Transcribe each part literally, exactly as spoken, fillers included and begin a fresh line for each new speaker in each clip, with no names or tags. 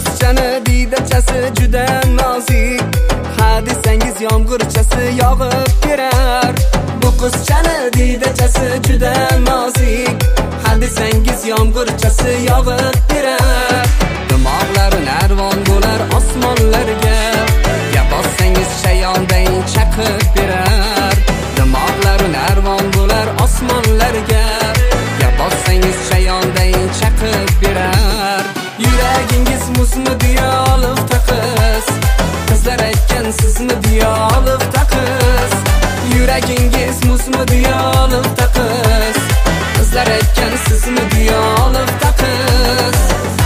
qizchani diydachasi juda nozik, ha desangiz yomg'irchasi yog'ib berar. Bu qizchani diydachasi juda nozik, ha desangiz yomg'irchasi yog'ib berar. Dimoqlari narvon bo'lar osmonlarga, gap bossangiz chayonday chaqib berar. Dimoqlari narvon bo'lar osmonlarga, gap bossangiz chayonday chaqib berar. Yuragingiz muzmi deya olib taqiz, qizlar aytgan sizmi deya olib taqiz. Yuragingiz muzmi deya olib taqiz, qizlar aytgan sizmi deya olib taqiz.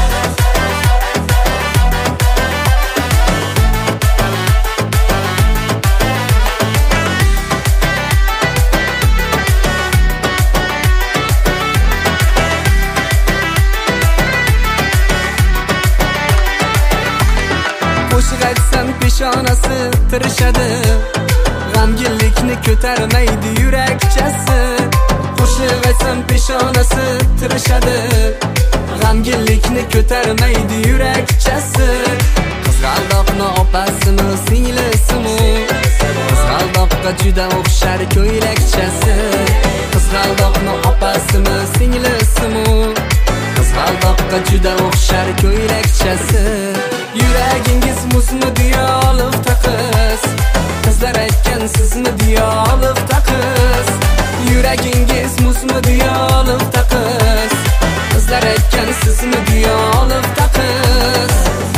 Qo'shiq aytsam peshonasi tirishadi, g'amginlikni ko'tarmaydi yurakchasi. Qo'shiq aytsam peshonasi tirishadi, g'amginlikni ko'tarmaydi yurakchasi. Qizg'aldoqni opasimi singlisimi, qizg'aldoqqa juda o'xshar ko'ylakchasi. Qizg'aldoqni opasimi singlisimi, qizg'aldoqqa juda o'xshar ko'ylakchasi. Yuragingiz muzmi deya olib taqiz, qizlar aytgan sizmi deya olib taqiz. Yuragingiz muzmi deya olib taqiz, qizlar aytgan sizmi deya olib taqiz.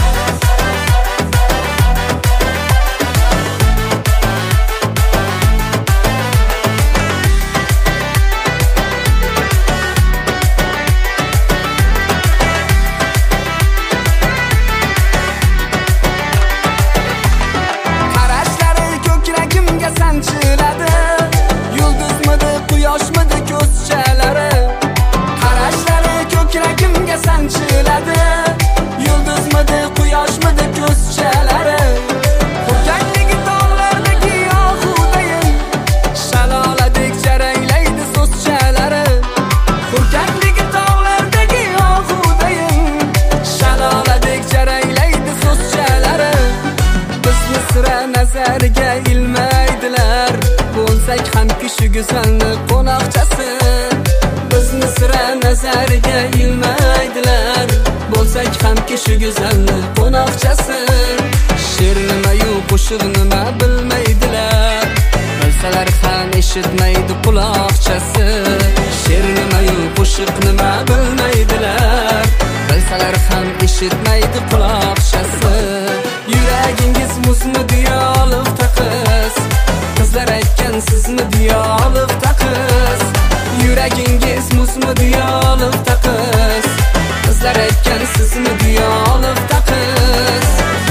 Yulduzmidi, quyoshmidi ko'zchalari, qarashlari ko'kragimga sanchiladi. Yulduzmidi, quyoshmidi ko'zchalari, xo'jakligi tog'lardagi yog'udayim, shaloladek jaranglaydi so'zchalari. Xo'jakligi tog'lardagi yog'udayim, shaloladek jaranglaydi so'zchalari. Bizni sira nazariga ilmaydilar, bo'lsak ham kishi go'zalni qo'noqchasi. Bizni sira nazariga ilmaydilar, bo'lsak ham kishi go'zalni qo'noqchasi. She'r nima-yu qo'shiq nima bilmaydilar, bilsalar ham eshitmaydi quloqchasi. She'r nima-yu qo'shiq nima bilmaydilar, bilsalar ham eshitmaydi quloqchasi. Yuragingiz muzmi deya olib taqiz, qizlar aytgan sizmi deya olib taqiz. Yuragingiz muzmi deya olib taqiz, qizlar aytgan sizmi deya olib taqiz.